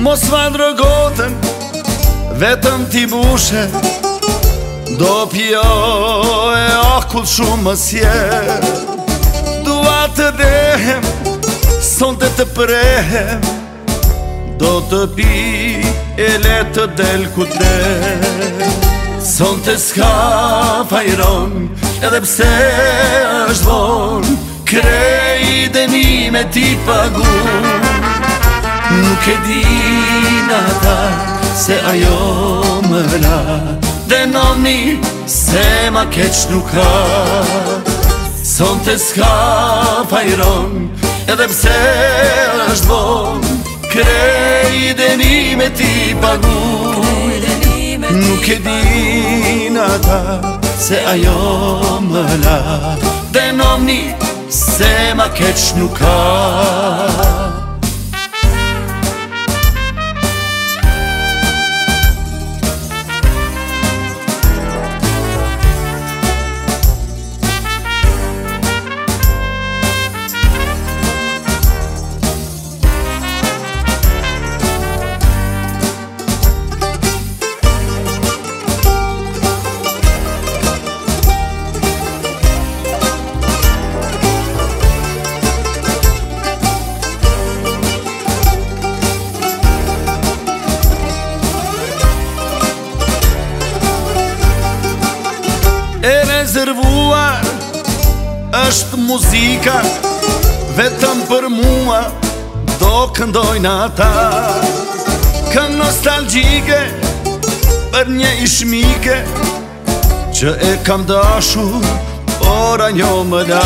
Mos ma ndrëgotën, vetëm ti bushe, do pjo e akull shumë më sjerë. Dua të dehem, sonte të prehem, do të pi e le të del ku del. Sonte s'ka fajron, edhe pse është von, krej dhe mi me ti pagun. Nuk e din ata se ajo më la, denoni se ma keq nuk ka. Sonte s'ka fajron, edhe pse është von, krej dhe mi me ti pagun. Nuk e din ata se ajo më la, denoni se ma keq nuk ka. E rezervuar është muzika, vetëm për mua do këndojnë ata. Kën nostalgjike për një ishmike që e kam dashur, ora njo më la.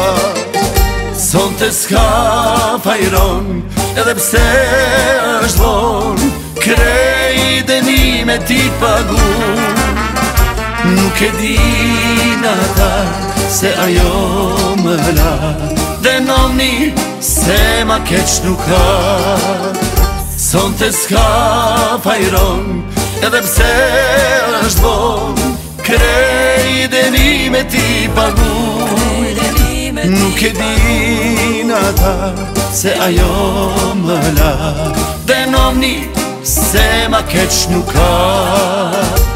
Sonte s'ka fajron, edhe pse është von, krej dhe mi me ti pagun. Nuk e din ata se ajo më la, denoni se ma keq nuk ka. Sonte s'ka fajron, edhe pse është von, krej dhe mi me ti pagun. Nuk e din ata se ajo më la, denoni se ma keq nuk ka.